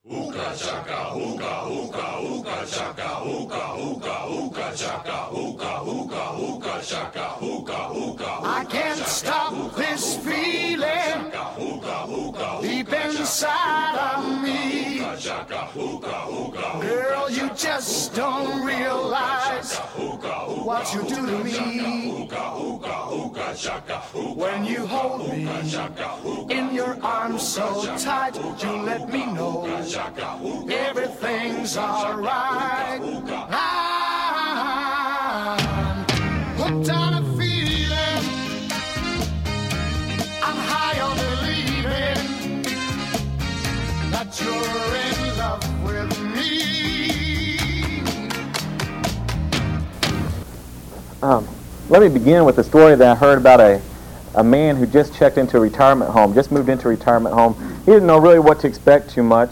Hookah chaka, hookah, hookah, hookah chaka, hookah, hookah, hookah chaka, hookah, hookah, hookah chaka, hookah, hookah. I can't stop this feeling deep inside of me. Girl, you just don't realize what you do to me. When you hold me in your arms so tight, you let me know everything's alright. I'm hooked on a feeling, I'm high on believing that you're in love with me. Let me begin with a story that I heard about a man who just checked into a retirement home, just moved into a retirement home. He didn't know really what to expect too much,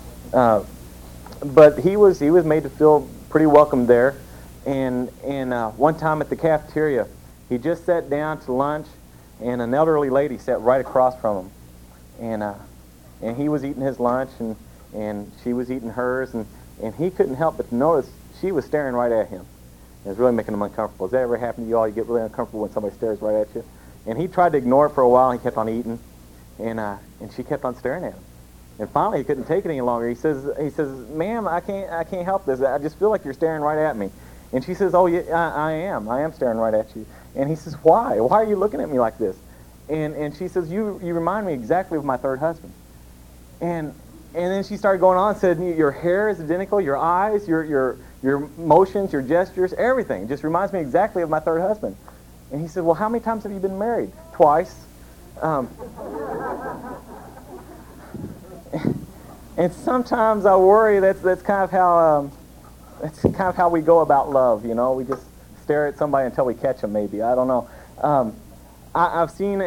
but he was made to feel pretty welcome there. And one time at the cafeteria, he just sat down to lunch, and an elderly lady sat right across from him, and he was eating his lunch, and she was eating hers, and he couldn't help but notice she was staring right at him. It was really making him uncomfortable. Has that ever happened to you all? You get really uncomfortable when somebody stares right at you? And he tried to ignore it for a while. He kept on eating, and she kept on staring at him. And finally, he couldn't take it any longer. He says, "Ma'am, I can't help this. I just feel like you're staring right at me." And she says, "Oh, yeah, I am. I am staring right at you." And he says, "Why? Why are you looking at me like this?" And she says, "You remind me exactly of my third husband." And then she started going on and said, "Your hair is identical, your eyes, your motions, your gestures, everything just reminds me exactly of my third husband." And he said, "Well, how many times have you been married?" "Twice." And sometimes I worry that's kind of how we go about love. You know, we just stare at somebody until we catch them. Maybe, I don't know. I've seen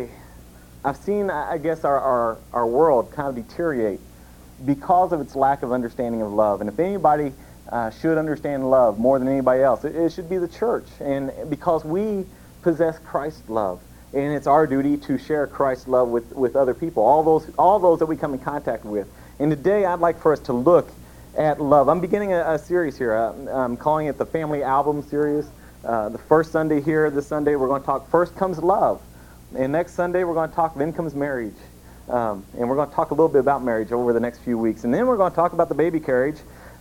I guess our world kind of deteriorate because of its lack of understanding of love. And if anybody should understand love more than anybody else, it should be the church. And because we possess Christ's love, and it's our duty to share Christ's love with other people, all those that we come in contact with. And today I'd like for us to look at love. I'm beginning a series here. I'm calling it the Family Album Series. The first Sunday here, this Sunday, we're going to talk First Comes Love. And next Sunday, we're going to talk Then Comes Marriage. And we're going to talk a little bit about marriage over the next few weeks. And then we're going to talk about the baby carriage.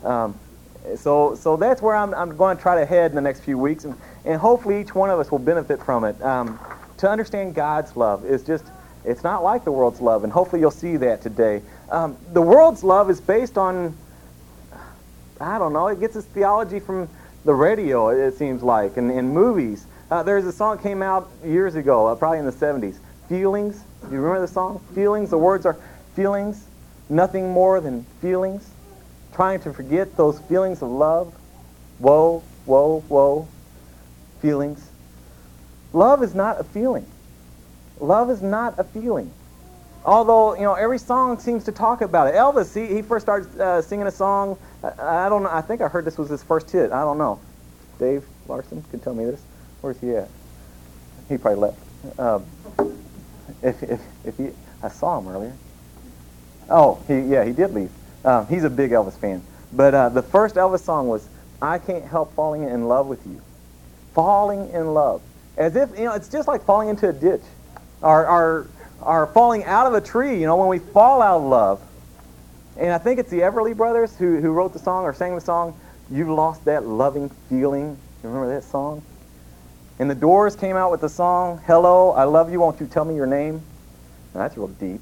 So that's where I'm going to try to head in the next few weeks. And hopefully each one of us will benefit from it. To understand God's love is just, it's not like the world's love. And hopefully you'll see that today. The world's love is based on, I don't know, it gets its theology from the radio, it seems like, and movies. There's a song that came out years ago, probably in the 70s, Feelings. Do you remember the song? Feelings. The words are feelings, nothing more than feelings. Trying to forget those feelings of love. Whoa, whoa, whoa. Feelings. Love is not a feeling. Love is not a feeling. Although, you know, every song seems to talk about it. Elvis, he first started singing a song. I don't know. I think I heard this was his first hit. I don't know. Dave Larson can tell me this. Where's he at? He probably left. If he, I saw him earlier. Oh, he did leave. He's a big Elvis fan. But the first Elvis song was "I Can't Help Falling in Love with You." Falling in love, as if, you know, it's just like falling into a ditch, or falling out of a tree. You know, when we fall out of love. And I think it's the Everly Brothers who wrote the song or sang the song. "You've lost that loving feeling." You remember that song? And the Doors came out with the song, "Hello, I Love You, Won't You Tell Me Your Name?" Now, that's real deep.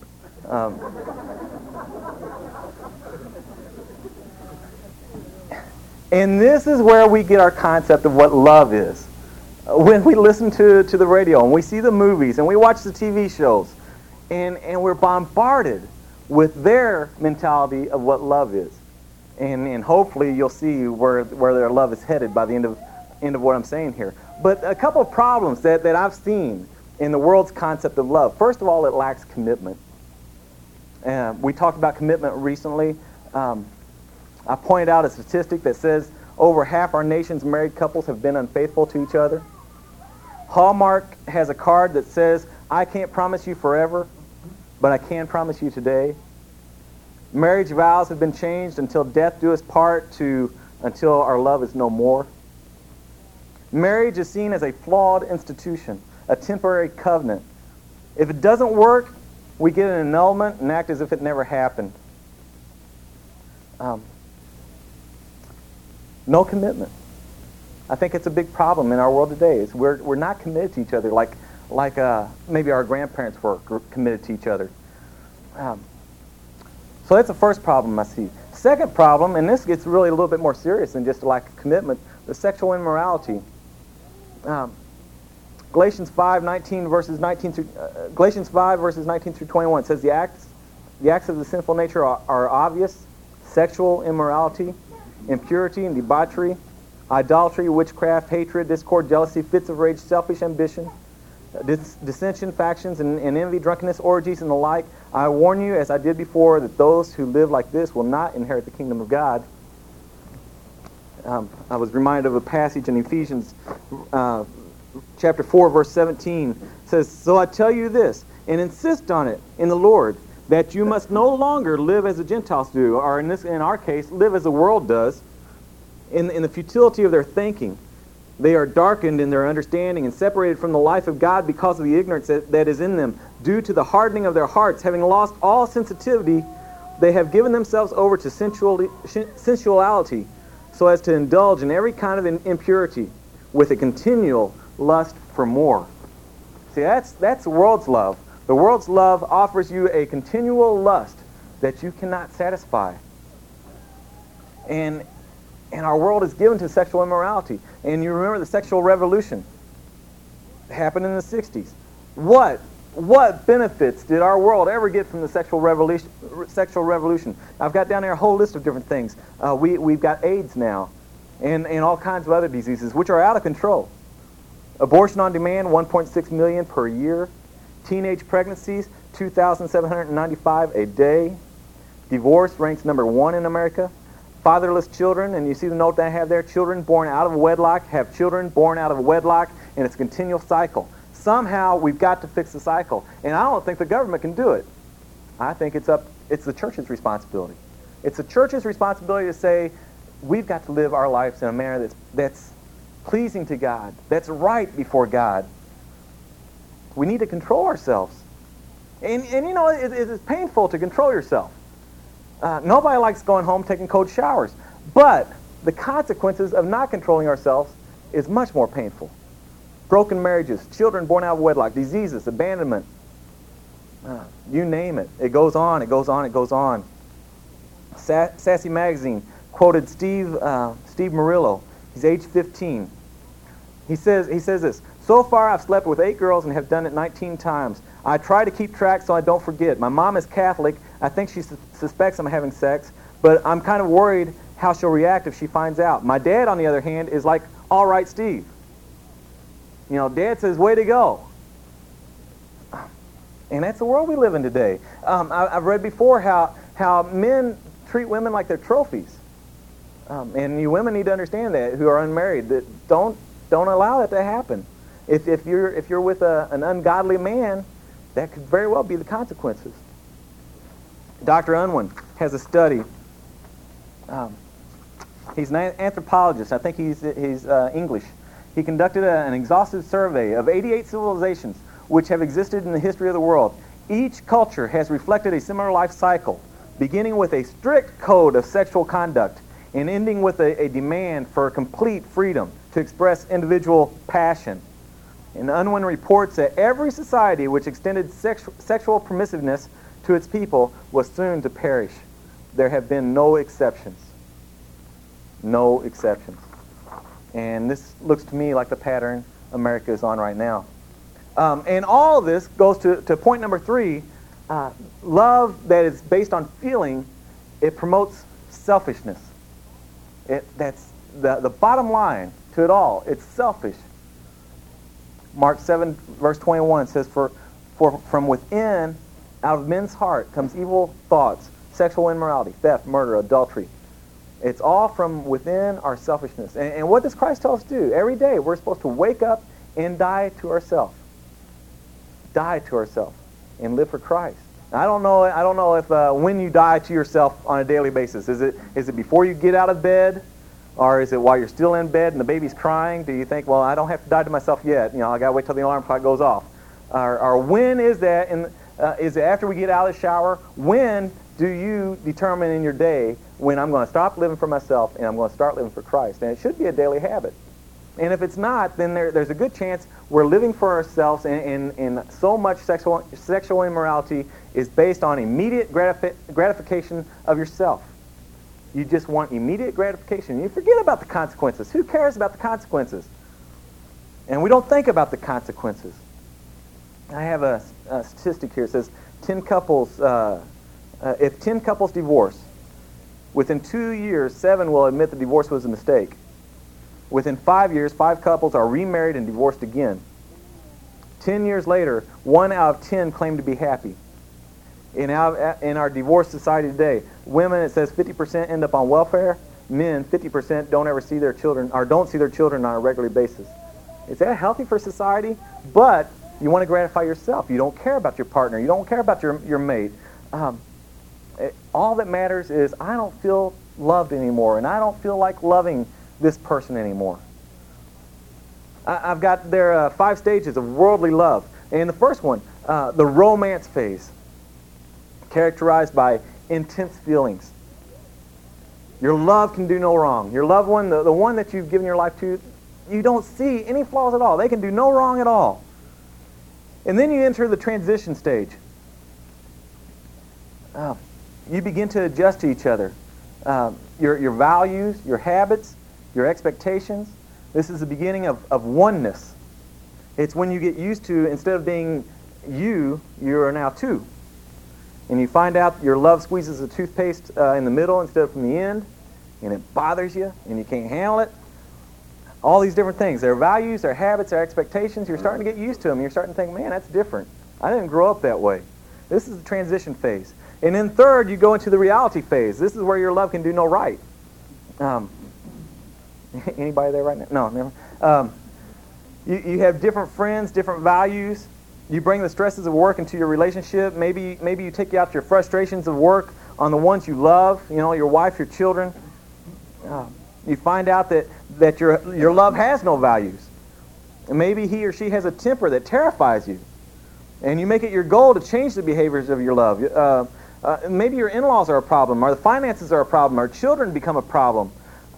And this is where we get our concept of what love is. When we listen to the radio and we see the movies and we watch the TV shows, and we're bombarded with their mentality of what love is. And hopefully you'll see where their love is headed by the end of what I'm saying here. But a couple of problems that I've seen in the world's concept of love. First of all, it lacks commitment. We talked about commitment recently. I pointed out a statistic that says over half our nation's married couples have been unfaithful to each other. Hallmark has a card that says, "I can't promise you forever, but I can promise you today." Marriage vows have been changed until death do us part to until our love is no more. Marriage is seen as a flawed institution, a temporary covenant. If it doesn't work, we get an annulment and act as if it never happened. No commitment. I think it's a big problem in our world today. Is we're not committed to each other like maybe our grandparents were committed to each other. So that's the first problem I see. Second problem, and this gets really a little bit more serious than just a lack of commitment, the sexual immorality. Galatians 5 verses 19 through 21 says the acts of the sinful nature are obvious: sexual immorality, impurity and debauchery, idolatry, witchcraft, hatred, discord, jealousy, fits of rage, selfish ambition, dissension, factions, and envy, drunkenness, orgies, and the like. I warn you, as I did before, that those who live like this will not inherit the kingdom of God. I was reminded of a passage in Ephesians chapter 4, verse 17. It says, "So I tell you this, and insist on it in the Lord, that you must no longer live as the Gentiles do," or in our case, live as the world does, in the futility of their thinking. They are darkened in their understanding and separated from the life of God because of the ignorance that is in them. Due to the hardening of their hearts, having lost all sensitivity, they have given themselves over to sensuality, so as to indulge in every kind of impurity, with a continual lust for more. See, that's the world's love. The world's love offers you a continual lust that you cannot satisfy. And our world is given to sexual immorality. And you remember the sexual revolution. It happened in the 60s. What benefits did our world ever get from the sexual revolution? I've got down there a whole list of different things. We've got AIDS now, and all kinds of other diseases, which are out of control. Abortion on demand, 1.6 million per year. Teenage pregnancies, 2,795 a day. Divorce ranks number 1 in America. Fatherless children, and you see the note that I have there, children born out of wedlock have children born out of wedlock, and it's a continual cycle. Somehow we've got to fix the cycle, and I don't think the government can do it. I think it's the church's responsibility. It's the church's responsibility to say, we've got to live our lives in a manner that's pleasing to God, that's right before God. We need to control ourselves. And you know, it's painful to control yourself. Nobody likes going home taking cold showers. But the consequences of not controlling ourselves is much more painful. Broken marriages, children born out of wedlock, diseases, abandonment. You name it. It goes on, it goes on, it goes on. Sassy Magazine quoted Steve Murillo. He's age 15. He says this: "So far I've slept with 8 girls and have done it 19 times. I try to keep track so I don't forget. My mom is Catholic. I think she suspects I'm having sex, but I'm kind of worried how she'll react if she finds out. My dad, on the other hand, is like, 'All right, Steve.' You know, Dad says, 'Way to go.'" And that's the world we live in today. I've read before how men treat women like they're trophies. And you women need to understand that, who are unmarried, that don't allow that to happen. If you're with an ungodly man, that could very well be the consequences. Dr. Unwin has a study. He's an anthropologist. I think he's English. He conducted an exhaustive survey of 88 civilizations which have existed in the history of the world. Each culture has reflected a similar life cycle, beginning with a strict code of sexual conduct and ending with a demand for complete freedom to express individual passion. And Unwin reports that every society which extended sexual permissiveness to its people was soon to perish. There have been no exceptions. No exceptions. And this looks to me like the pattern America is on right now. And all of this goes to point number 3. Love that is based on feeling, it promotes selfishness. That's the bottom line to it all. It's selfish. Mark 7, verse 21 says, For from within, out of men's heart, comes evil thoughts, sexual immorality, theft, murder, adultery. It's all from within our selfishness. And what does Christ tell us to do? Every day we're supposed to wake up and die to ourselves. Die to ourselves and live for Christ. I don't know if when you die to yourself on a daily basis. Is it before you get out of bed, or is it while you're still in bed and the baby's crying? Do you think, well, I don't have to die to myself yet? I gotta wait till the alarm clock goes off. Or when is that? Is it after we get out of the shower? When do you determine in your day when I'm going to stop living for myself and I'm going to start living for Christ? And it should be a daily habit. And if it's not, then there's a good chance we're living for ourselves, and so much sexual immorality is based on immediate gratification of yourself. You just want immediate gratification. You forget about the consequences. Who cares about the consequences? And we don't think about the consequences. I have a statistic here. It says 10 couples, if 10 couples divorce, within 2 years, 7 will admit the divorce was a mistake. Within 5 years, 5 couples are remarried and divorced again. 10 years later, 1 out of 10 claim to be happy. In our divorce society today, women, it says 50% end up on welfare. Men, 50% don't ever see their children, or don't see their children on a regular basis. Is that healthy for society? But you want to gratify yourself. You don't care about your partner. You don't care about your mate. All that matters is I don't feel loved anymore, and I don't feel like loving this person anymore. I've got there 5 stages of worldly love. And the first one, the romance phase, characterized by intense feelings. Your love can do no wrong. Your loved one, the one that you've given your life to, you don't see any flaws at all. They can do no wrong at all. And then you enter the transition stage. You begin to adjust to each other. Your values, your habits, your expectations. This is the beginning of oneness. It's when you get used to, instead of being you are now two. And you find out your love squeezes the toothpaste in the middle instead of from the end, and it bothers you, and you can't handle it. All these different things. Their values, their habits, their expectations, you're starting to get used to them. You're starting to think, man, that's different. I didn't grow up that way. This is the transition phase. And then third, you go into the reality phase. This is where your love can do no right. Anybody there right now? No, never. You have different friends, different values. You bring the stresses of work into your relationship. Maybe you take out your frustrations of work on the ones you love, your wife, your children. You find out that your love has no values. And maybe he or she has a temper that terrifies you. And you make it your goal to change the behaviors of your love. Maybe your in-laws are a problem, or the finances are a problem, or children become a problem.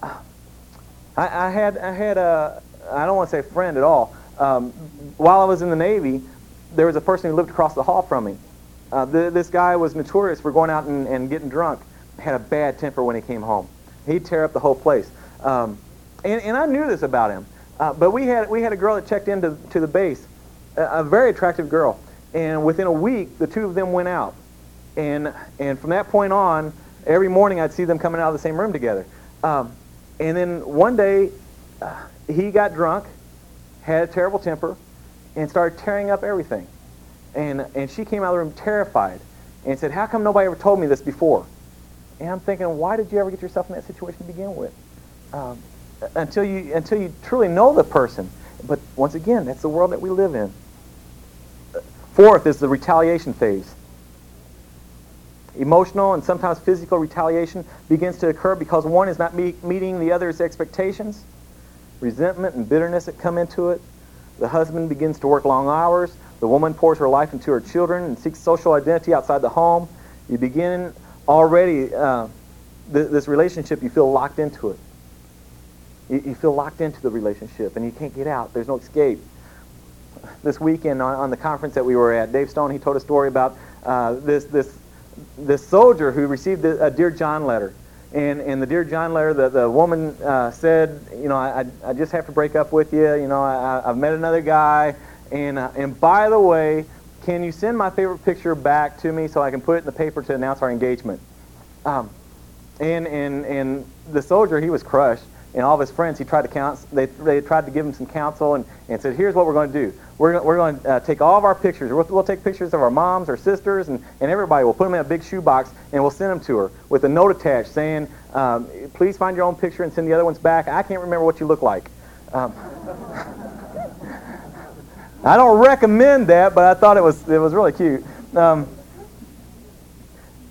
I had a, I don't want to say friend at all. While I was in the Navy, there was a person who lived across the hall from me. This guy was notorious for going out and getting drunk. Had a bad temper when he came home. He'd tear up the whole place. And I knew this about him. But we had a girl that checked into the base, a very attractive girl. And within a week, the two of them went out. And from that point on, every morning I'd see them coming out of the same room together. And then one day, he got drunk, had a terrible temper, and started tearing up everything. And she came out of the room terrified and said, how come nobody ever told me this before? And I'm thinking, why did you ever get yourself in that situation to begin with? Until you truly know the person. But once again, that's the world that we live in. Fourth is the retaliation phase. Emotional and sometimes physical retaliation begins to occur because one is not meeting the other's expectations. Resentment and bitterness that come into it. The husband begins to work long hours. The woman pours her life into her children and seeks social identity outside the home. You begin already, this relationship, you feel locked into it. You feel locked into the relationship and you can't get out. There's no escape. This weekend on the conference that we were at, Dave Stone, he told a story about this soldier who received a Dear John letter. And the Dear John letter, the woman said, I just have to break up with you. I've met another guy. And by the way, can you send my favorite picture back to me so I can put it in the paper to announce our engagement? And the soldier, he was crushed. And all of his friends, they tried to give him some counsel and said, here's what we're going to do. We're going to take all of our pictures. We'll take pictures of our moms, our sisters, and everybody. We'll put them in a big shoebox, and we'll send them to her with a note attached saying, please find your own picture and send the other ones back. I can't remember what you look like. I don't recommend that, but I thought it was really cute.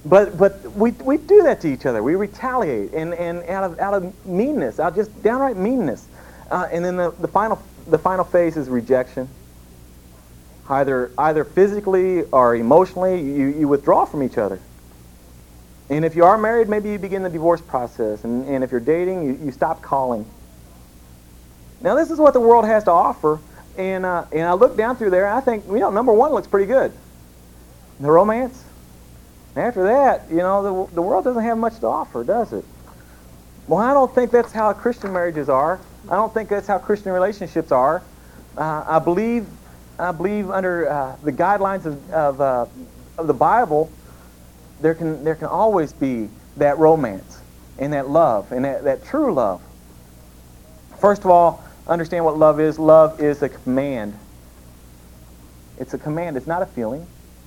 But we do that to each other. We retaliate, and out of meanness, out of just downright meanness. And then the final phase is rejection. Either physically or emotionally, you withdraw from each other. And if you are married, maybe you begin the divorce process. And if you're dating, you stop calling. Now, this is what the world has to offer. And I look down through there, and I think, number one looks pretty good. The romance. And after that, the world doesn't have much to offer, does it? Well, I don't think that's how Christian marriages are. I don't think that's how Christian relationships are. I believe under the guidelines of the Bible, there can always be that romance and that love and that true love. First of all, understand what love is. Love is a command. It's a command. It's not a feeling.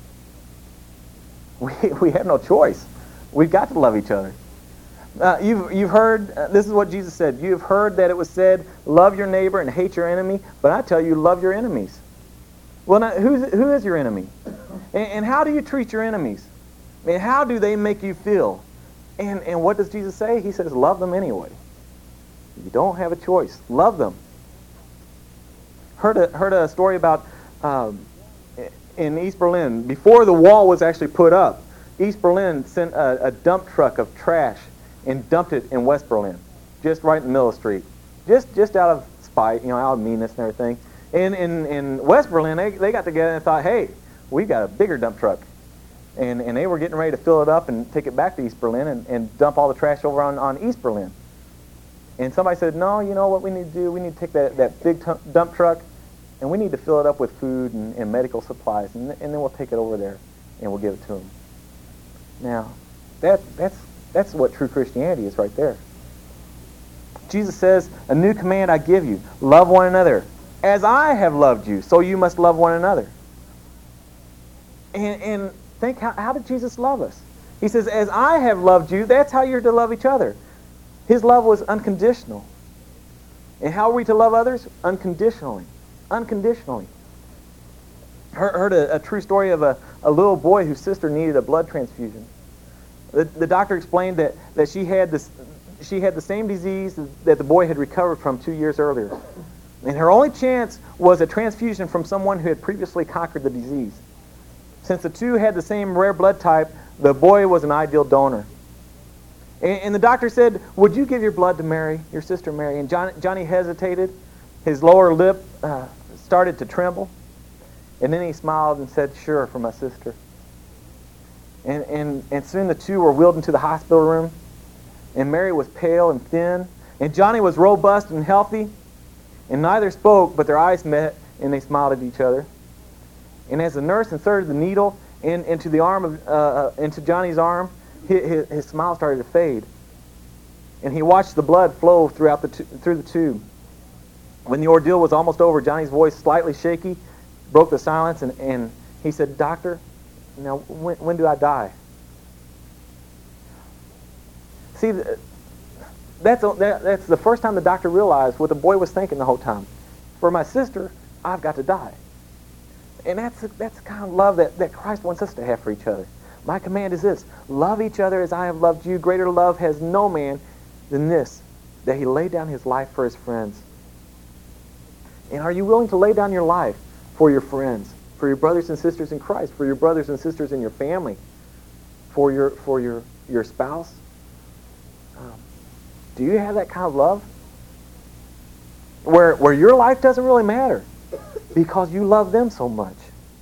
We have no choice. We've got to love each other. You've heard, this is what Jesus said, you've heard that it was said, love your neighbor and hate your enemy, but I tell you, love your enemies. Well, now, who is your enemy? And how do you treat your enemies? And how do they make you feel? And what does Jesus say? He says, love them anyway. You don't have a choice. Love them. Heard a story about in East Berlin, before the wall was actually put up, East Berlin sent a dump truck of trash and dumped it in West Berlin, just right in the middle of the street, just out of spite, out of meanness and everything. And in West Berlin, they got together and thought, hey, we've got a bigger dump truck. And they were getting ready to fill it up and take it back to East Berlin and dump all the trash over on East Berlin. And somebody said, no, you know what we need to do? We need to take that big dump truck and we need to fill it up with food and medical supplies, and then we'll take it over there and we'll give it to them. Now, that's what true Christianity is right there. Jesus says, a new command I give you, love one another. As I have loved you, so you must love one another. And think, how did Jesus love us? He says, as I have loved you, that's how you're to love each other. His love was unconditional. And how are we to love others? Unconditionally. Unconditionally. Heard a true story of a little boy whose sister needed a blood transfusion. The doctor explained that she had the same disease that the boy had recovered from 2 years earlier. And her only chance was a transfusion from someone who had previously conquered the disease. Since the two had the same rare blood type, the boy was an ideal donor. And the doctor said, would you give your blood to Mary, your sister Mary? And Johnny hesitated. His lower lip started to tremble. And then he smiled and said, sure, for my sister. And soon the two were wheeled into the hospital room. And Mary was pale and thin. And Johnny was robust and healthy. And neither spoke, but their eyes met, and they smiled at each other. And as the nurse inserted the needle into the arm into Johnny's arm, his smile started to fade. And he watched the blood flow through the tube. When the ordeal was almost over, Johnny's voice, slightly shaky, broke the silence, and he said, Doctor, now when do I die? See, that's the first time the doctor realized what the boy was thinking the whole time. For my sister, I've got to die. And that's the kind of love that Christ wants us to have for each other. My command is this: love each other as I have loved you. Greater love has no man than this, that he laid down his life for his friends. And are you willing to lay down your life for your friends, for your brothers and sisters in Christ, for your brothers and sisters in your family, for your spouse? Do you have that kind of love? Where your life doesn't really matter because you love them so much.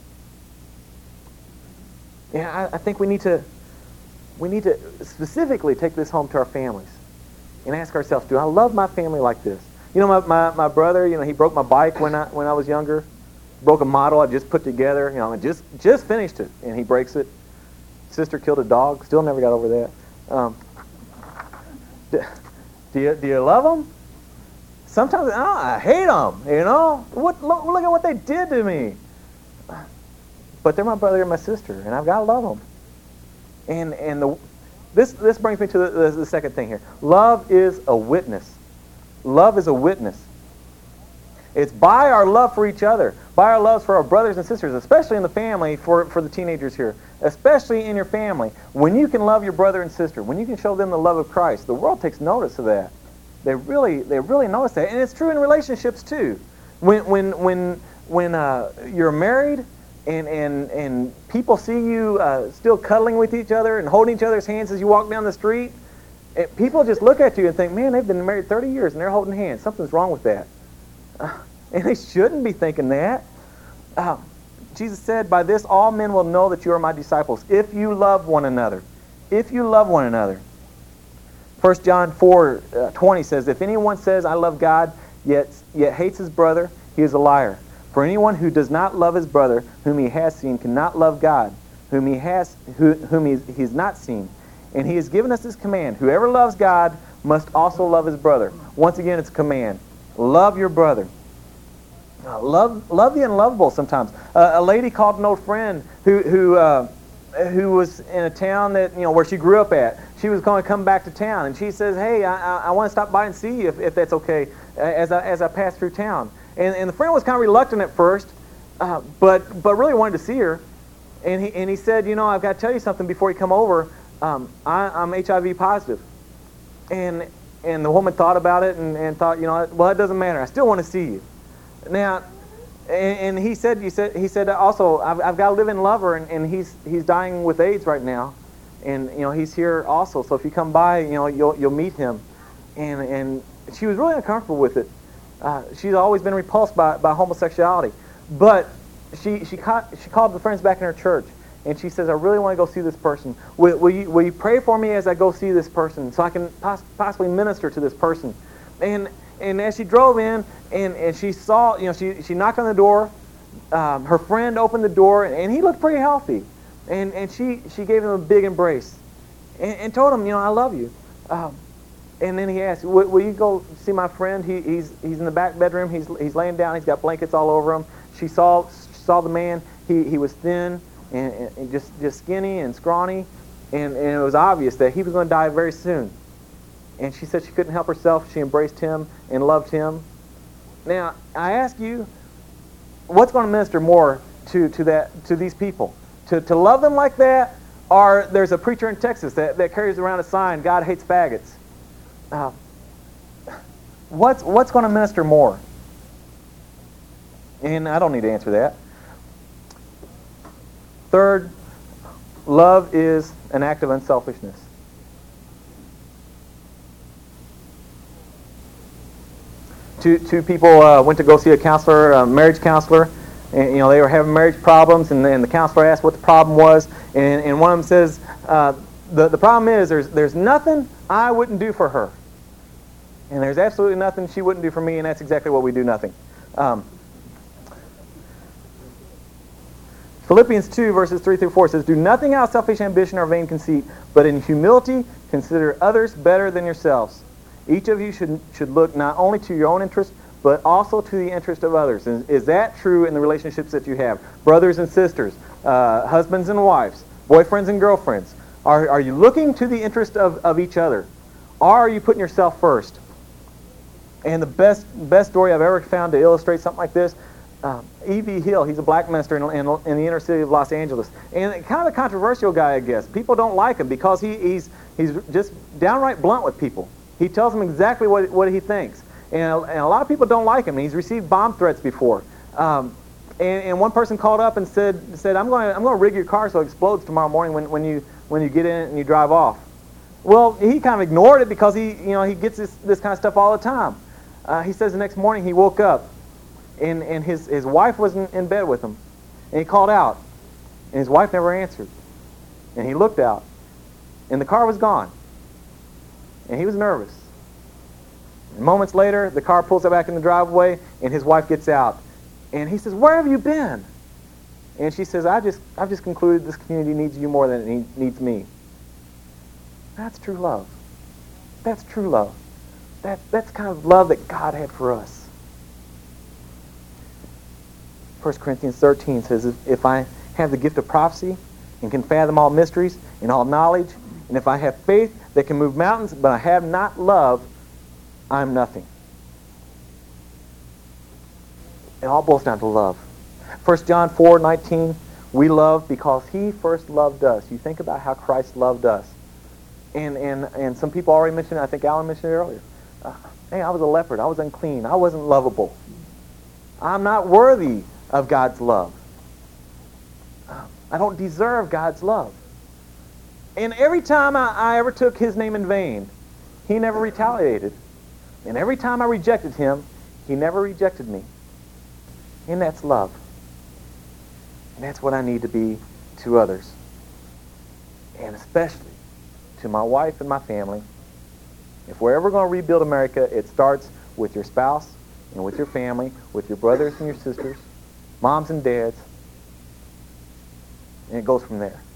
Yeah, I think we need to specifically take this home to our families and ask ourselves, do I love my family like this? My brother, he broke my bike when I was younger. Broke a model I just put together, and just finished it, and he breaks it. Sister killed a dog, still never got over that. Do you love them? Sometimes I hate them. Look at what they did to me. But they're my brother and my sister, and I've got to love them. And this brings me to the second thing here. Love is a witness. Love is a witness. It's by our love for each other, by our love for our brothers and sisters, especially in the family, for the teenagers here, especially in your family. When you can love your brother and sister, when you can show them the love of Christ, the world takes notice of that. They really notice that. And it's true in relationships too. When you're married and people see you still cuddling with each other and holding each other's hands as you walk down the street, people just look at you and think, man, they've been married 30 years and they're holding hands. Something's wrong with that. And they shouldn't be thinking that. Jesus said, by this all men will know that you are my disciples, if you love one another. If you love one another. 1 John 4:20 says, if anyone says, I love God, yet hates his brother, he is a liar. For anyone who does not love his brother, whom he has seen, cannot love God, whom he's not seen. And he has given us this command, whoever loves God must also love his brother. Once again, it's a command. Love your brother. Love the unlovable sometimes. A lady called an old friend who was in a town that, where she grew up at. She was going to come back to town, and she says, hey, I want to stop by and see you if that's okay as I pass through town. And the friend was kind of reluctant at first, but really wanted to see her. And he said, I've got to tell you something before you come over. I'm HIV positive. And the woman thought about it and thought, well, it doesn't matter. I still want to see you. Now, and he said also, I've got a living lover, and he's dying with AIDS right now, and he's here also. So if you come by, you'll meet him. And she was really uncomfortable with it. She's always been repulsed by homosexuality, but she called the friends back in her church, and she says, I really want to go see this person. Will you pray for me as I go see this person, so I can possibly minister to this person? And as she drove in, and she saw, she knocked on the door. Her friend opened the door, and he looked pretty healthy. And she gave him a big embrace, and told him, I love you. And then he asked, will you go see my friend? He's in the back bedroom. He's laying down. He's got blankets all over him. She saw the man. He was thin and just skinny and scrawny, and it was obvious that he was going to die very soon. And she said she couldn't help herself. She embraced him and loved him. Now, I ask you, what's going to minister more to these people? To love them like that, or there's a preacher in Texas that carries around a sign, God hates faggots. What's going to minister more? And I don't need to answer that. Third, love is an act of unselfishness. Two people went to go see a counselor, a marriage counselor, and they were having marriage problems, and the counselor asked what the problem was, and one of them says, the problem is there's nothing I wouldn't do for her, and there's absolutely nothing she wouldn't do for me, and that's exactly what we do, nothing. Philippians 2 verses 3 through 4 says, do nothing out of selfish ambition or vain conceit, but in humility consider others better than yourselves. Each of you should look not only to your own interest, but also to the interest of others. Is that true in the relationships that you have? Brothers and sisters, husbands and wives, boyfriends and girlfriends. Are you looking to the interest of each other? Or are you putting yourself first? And the best story I've ever found to illustrate something like this, E.V. Hill, he's a black minister in the inner city of Los Angeles. And kind of a controversial guy, I guess. People don't like him because he's just downright blunt with people. He tells them exactly what he thinks. And a lot of people don't like him. He's received bomb threats before. And one person called up and said I'm going to rig your car so it explodes tomorrow morning when you get in it and you drive off. Well, he kind of ignored it because he gets this kind of stuff all the time. He says the next morning he woke up and his wife wasn't in bed with him. And he called out. And his wife never answered. And he looked out. And the car was gone. And he was nervous. And moments later, the car pulls up back in the driveway, and his wife gets out. And he says, where have you been? And she says, I've just concluded this community needs you more than it needs me. That's true love. That's true love. That's kind of love that God had for us. 1 Corinthians 13 says, if I have the gift of prophecy and can fathom all mysteries and all knowledge, and if I have faith that can move mountains, but I have not love, I'm nothing. It all boils down to love. 1 John 4:19, we love because he first loved us. You think about how Christ loved us. And some people already mentioned it. I think Alan mentioned it earlier. Hey, I was a leopard. I was unclean. I wasn't lovable. I'm not worthy of God's love. I don't deserve God's love. And every time I ever took his name in vain, he never retaliated. And every time I rejected him, he never rejected me. And that's love. And that's what I need to be to others. And especially to my wife and my family. If we're ever going to rebuild America, it starts with your spouse and with your family, with your brothers and your sisters, moms and dads, and it goes from there.